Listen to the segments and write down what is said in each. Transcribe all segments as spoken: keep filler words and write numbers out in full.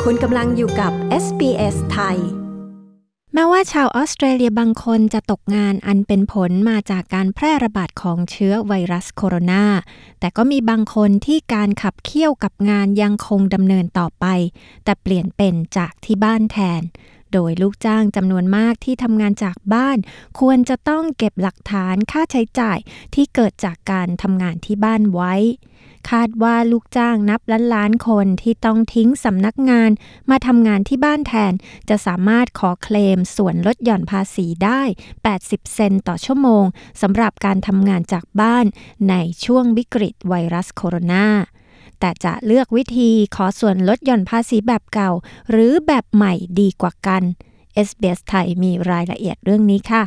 คุณกำลังอยู่กับ เอส บี เอส ไทยแม้ว่าชาวออสเตรเลียบางคนจะตกงานอันเป็นผลมาจากการแพร่ระบาดของเชื้อไวรัสโคโรนาแต่ก็มีบางคนที่การขับเคี่ยวกับงานยังคงดำเนินต่อไปแต่เปลี่ยนเป็นจากที่บ้านแทนโดยลูกจ้างจำนวนมากที่ทำงานจากบ้านควรจะต้องเก็บหลักฐานค่าใช้จ่ายที่เกิดจากการทำงานที่บ้านไว้คาดว่าลูกจ้างนับล้านล้านคนที่ต้องทิ้งสำนักงานมาทำงานที่บ้านแทนจะสามารถขอเคลมส่วนลดหย่อนภาษีได้แปดสิบเซนต์ต่อชั่วโมงสำหรับการทำงานจากบ้านในช่วงวิกฤตไวรัสโคโรนาแต่จะเลือกวิธีขอส่วนลดหย่อนภาษีแบบเก่าหรือแบบใหม่ดีกว่ากัน เอส บี เอส ไทยมีรายละเอียดเรื่องนี้ค่ะ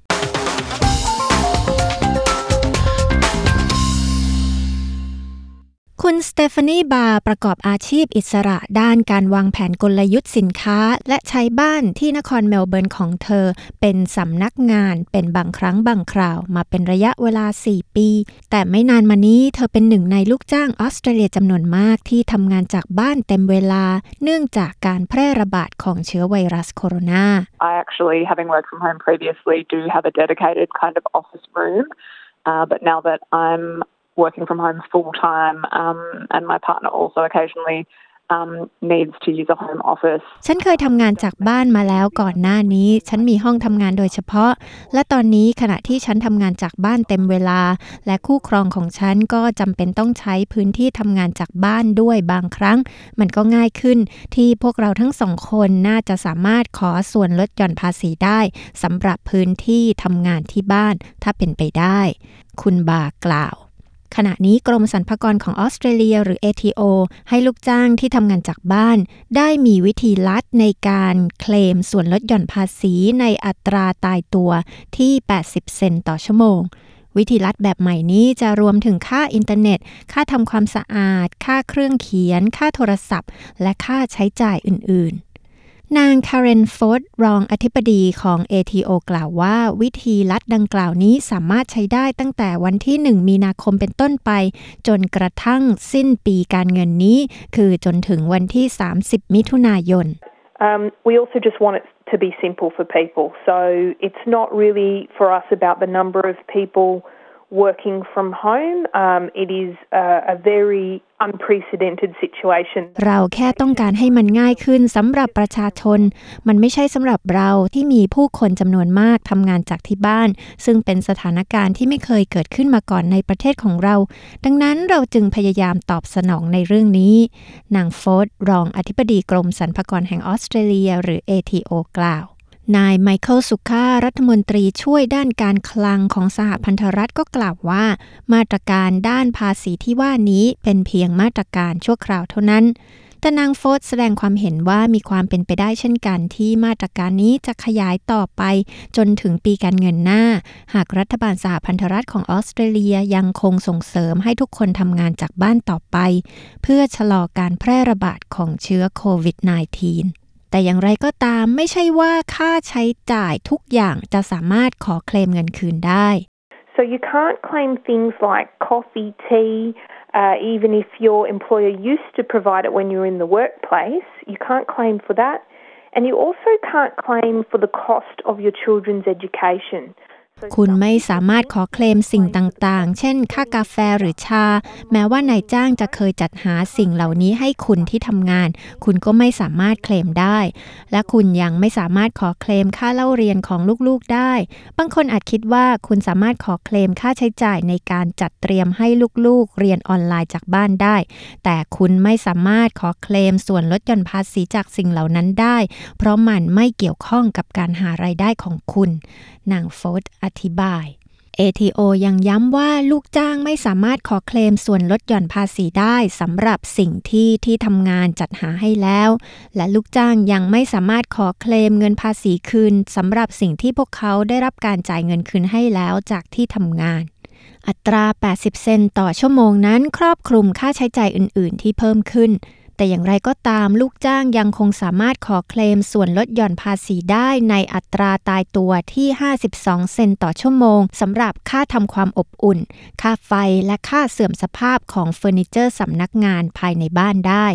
คุณสเตฟานีบาร์ประกอบอาชีพอิสระด้านการวางแผนกลยุทธ์สินค้าและใช้บ้านที่นครเมลเบิร์นของเธอเป็นสำนักงานเป็นบางครั้งบางคราวมาเป็นระยะเวลาสี่ปีแต่ไม่นานมานี้เธอเป็นหนึ่งในลูกจ้างออสเตรเลียจำนวนมากที่ทำงานจากบ้านเต็มเวลาเนื่องจากการแพร่ระบาดของเชื้อไวรัสโคโรนา I actually, having worked from home previously, do have a dedicated kind of office room, uh, but now that I'm working from home full time um, and my partner also occasionally um, needs to use a home office ฉันเคยทำงานจากบ้านมาแล้วก่อนหน้านี้ฉันมีห้องทำงานโดยเฉพาะและตอนนี้ขณะที่ฉันทำงานจากบ้านเต็มเวลาและคู่ครองของฉันก็จำเป็นต้องใช้พื้นที่ทำงานจากบ้านด้วยบางครั้งมันก็ง่ายขึ้นที่พวกเราทั้งสองคนน่าจะสามารถขอส่วนลดหย่อนภาษีได้สำหรับพื้นที่ทำงานที่บ้านถ้าเป็นไปได้คุณบากล่าวขณะนี้กรมสรรพากรของออสเตรเลียหรือ เอ ที โอ ให้ลูกจ้างที่ทำงานจากบ้านได้มีวิธีลัดในการเคลมส่วนลดหย่อนภาษีในอัตราตายตัวที่แปดสิบเซนต์ต่อชั่วโมงวิธีลัดแบบใหม่นี้จะรวมถึงค่าอินเทอร์เน็ตค่าทำความสะอาดค่าเครื่องเขียนค่าโทรศัพท์และค่าใช้จ่ายอื่นๆนางคาเรนโฟร์ดรองอธิบดีของ เอ ที โอ กล่าวว่าวิธีลัดดังกล่าวนี้สามารถใช้ได้ตั้งแต่วันที่หนึ่งมีนาคมเป็นต้นไปจนกระทั่งสิ้นปีการเงินนี้คือจนถึงวันที่สามสิบมิถุนายน Um, we also just want it to be simple for people. So it's not really for us about the number of people working from home. Um, it is a, a very unprecedented situation. เราแค่ต้องการให้มันง่ายขึ้นสำหรับประชาชนมันไม่ใช่สำหรับเราที่มีผู้คนจำนวนมากทำงานจากที่บ้านซึ่งเป็นสถานการณ์ที่ไม่เคยเกิดขึ้นมาก่อนในประเทศของเราดังนั้นเราจึงพยายามตอบสนองในเรื่องนี้นางโฟร์ดรองอธิบดีกรมสรรพากรแห่งออสเตรเลียหรือ เอ ที โอ กล่าวนายไมเคิลสุค่ารัฐมนตรีช่วยด้านการคลังของสหพันธรัฐก็กล่าวว่ามาตรการด้านภาษีที่ว่านี้เป็นเพียงมาตรการชั่วคราวเท่านั้นแต่นางโฟร์ดแสดงความเห็นว่ามีความเป็นไปได้เช่นกันที่มาตรการนี้จะขยายต่อไปจนถึงปีการเงินหน้าหากรัฐบาลสหพันธรัฐของออสเตรเลียยังคงส่งเสริมให้ทุกคนทำงานจากบ้านต่อไปเพื่อชะลอการแพร่ระบาดของเชื้อโควิด สิบเก้าแต่อย่างไรก็ตามไม่ใช่ว่าค่าใช้จ่ายทุกอย่างจะสามารถขอเคลมเงินคืนได้ So you can't claim things like coffee, tea, uh, even if your employer used to provide it when you're in the workplace, you can't claim for that. And you also can't claim for the cost of your children's education. คุณไม่สามารถขอเคลมสิ่งต่างๆเช่นค่ากาแฟหรือชาแม้ว่านายจ้างจะเคยจัดหาสิ่งเหล่านี้ให้คุณที่ทำงานคุณก็ไม่สามารถเคลมได้และคุณยังไม่สามารถขอเคลมค่าเล่าเรียนของลูกๆได้บางคนอาจคิดว่าคุณสามารถขอเคลมค่าใช้จ่ายในการจัดเตรียมให้ลูกๆเรียนออนไลน์จากบ้านได้แต่คุณไม่สามารถขอเคลมส่วนลดหย่อนภาษีจากสิ่งเหล่านั้นได้เพราะมันไม่เกี่ยวข้องกับการหารายได้ของคุณนางโฟร์ดอธิบาย เอ ที โอ ยังย้ำว่าลูกจ้างไม่สามารถขอเคลมส่วนลดหย่อนภาษีได้สำหรับสิ่งที่ที่ทำงานจัดหาให้แล้วและลูกจ้างยังไม่สามารถขอเคลมเงินภาษีคืนสำหรับสิ่งที่พวกเขาได้รับการจ่ายเงินคืนให้แล้วจากที่ทำงานอัตราแปดสิบเซนต์ต่อชั่วโมงนั้นครอบคลุมค่าใช้จ่ายอื่นๆที่เพิ่มขึ้นแต่อย่างไรก็ตามลูกจ้างยังคงสามารถขอเคลมส่วนลดหย่อนภาษีได้ในอัตราตายตัวที่ห้าสิบสองเซนต์ต่อชั่วโมงสำหรับค่าทำความอบอุ่นค่าไฟและค่าเสื่อมสภาพของเฟอร์นิเจอร์สำนักงานภายในบ้านได้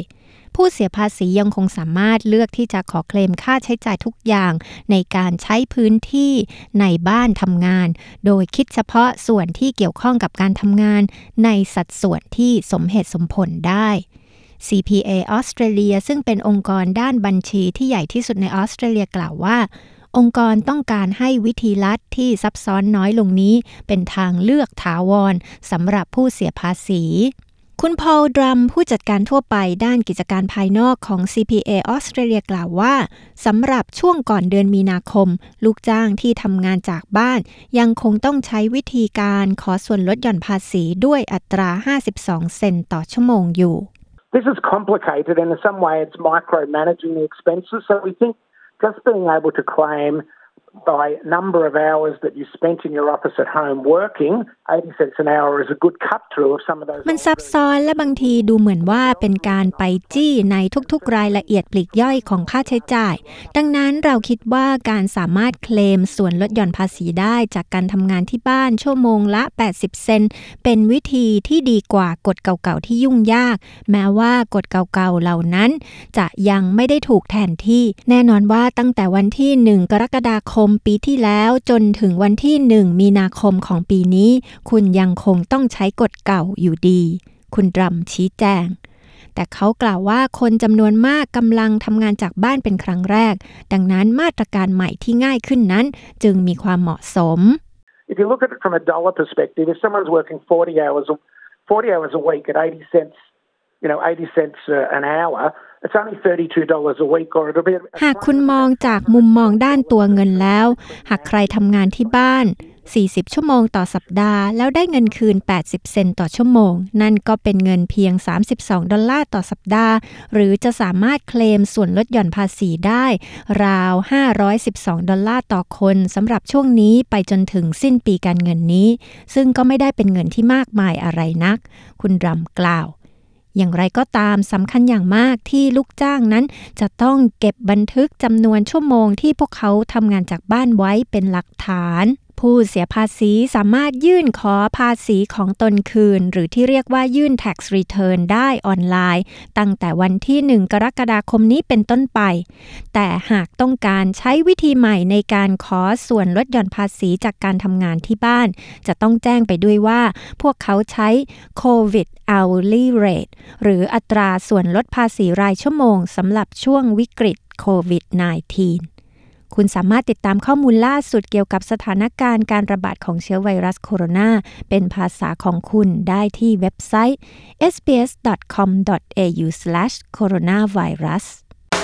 ผู้เสียภาษียังคงสามารถเลือกที่จะขอเคลมค่าใช้จ่ายทุกอย่างในการใช้พื้นที่ในบ้านทำงานโดยคิดเฉพาะส่วนที่เกี่ยวข้องกับการทำงานในสัดส่วนที่สมเหตุสมผลได้ ซี พี เอ ออสเตรเลียซึ่งเป็นองค์กรด้านบัญชีที่ใหญ่ที่สุดในออสเตรเลียกล่าวว่าองค์กรต้องการให้วิธีลัดที่ซับซ้อนน้อยลงนี้เป็นทางเลือกถาวรสำหรับผู้เสียภาษีคุณพอล ดรัมผู้จัดการทั่วไปด้านกิจการภายนอกของ ซี พี เอ ออสเตรเลียกล่าวว่าสำหรับช่วงก่อนเดือนมีนาคมลูกจ้างที่ทำงานจากบ้านยังคงต้องใช้วิธีการขอส่วนลดหย่อนภาษีด้วยอัตราห้าสิบสองเซนต์ต่อชั่วโมงอยู่ This is complicated and in some way it's micromanaging the expenses, so we think just being able to claim by number of hours that you spent in your office at home working, eighty cents an hour is a good cut through of some of those. มันซับซ้อนและบางทีดูเหมือนว่าเป็นการไปจี้ในทุกๆรายละเอียดปลีกย่อยของค่าใช้จ่ายดังนั้นเราคิดว่าการสามารถเคลมส่วนลดหย่อนภาษีได้จากการทำงานที่บ้านชั่วโมงละแปดสิบเซนต์เป็นวิธีที่ดีกว่ากฎเก่าๆที่ยุ่งยากแม้ว่ากฎเก่าๆเหล่านั้นจะยังไม่ได้ถูกแทนที่แน่นอนว่าตั้งแต่วันที่หนึ่งกรกฎาคมปีที่แล้วจนถึงวันที่หนึ่งมีนาคมของปีนี้คุณยังคงต้องใช้กฎเก่าอยู่ดีคุณดรัมชี้แจงแต่เขากล่าวว่าคนจำนวนมากกำลังทำงานจากบ้านเป็นครั้งแรกดังนั้นมาตรการใหม่ที่ง่ายขึ้นนั้นจึงมีความเหมาะสม If you look at it from a dollar perspective, if someone's working forty hours forty hours a week at eighty cents, you know, eighty cents an hour,It's only thirty-two dollars a week or it'll be หากคุณมองจากมุมมองด้านตัวเงินแล้วหากใครทำงานที่บ้านสี่สิบชั่วโมงต่อสัปดาห์แล้วได้เงินคืนแปดสิบเซนต์ต่อชั่วโมงนั่นก็เป็นเงินเพียงสามสิบสองดอลลาร์ต่อสัปดาห์หรือจะสามารถเคลมส่วนลดหย่อนภาษีได้ราวห้าร้อยสิบสองดอลลาร์ต่อคนสำหรับช่วงนี้ไปจนถึงสิ้นปีการเงินนี้ซึ่งก็ไม่ได้เป็นเงินที่มากมายอะไรนักคุณดรัมกล่าวอย่างไรก็ตามสำคัญอย่างมากที่ลูกจ้างนั้นจะต้องเก็บบันทึกจำนวนชั่วโมงที่พวกเขาทำงานจากบ้านไว้เป็นหลักฐานผู้เสียภาษีสามารถยื่นขอภาษีของตนคืนหรือที่เรียกว่ายื่น tax return ได้ออนไลน์ตั้งแต่วันที่หนึ่งกรกฎาคมนี้เป็นต้นไปแต่หากต้องการใช้วิธีใหม่ในการขอส่วนลดหย่อนภาษีจากการทำงานที่บ้านจะต้องแจ้งไปด้วยว่าพวกเขาใช้ COVID hourly rate หรืออัตราส่วนลดภาษีรายชั่วโมงสำหรับช่วงวิกฤตโควิด สิบเก้าคุณสามารถติดตามข้อมูลล่าสุดเกี่ยวกับสถานการณ์การระบาดของเชื้อไวรัสโคโรนาเป็นภาษาของคุณได้ที่เว็บไซต์ เอส บี เอส ดอท คอม ดอท เอ ยู สแลช โคโรนาไวรัส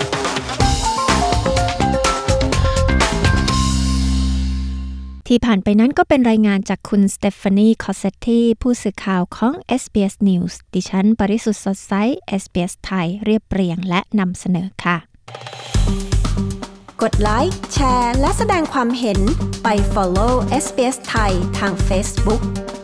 ที่ผ่านไปนั้นก็เป็นรายงานจากคุณสเตฟานี คอสเซตตีผู้สื่อข่าวของ เอส บี เอส News ดิฉันปริสุทธิ์สดใส เอส บี เอส ไทยเรียบเรียงและนำเสนอค่ะกดไลค์แชร์และแสดงความเห็นไป follow เอส บี เอส ไทยทาง Facebook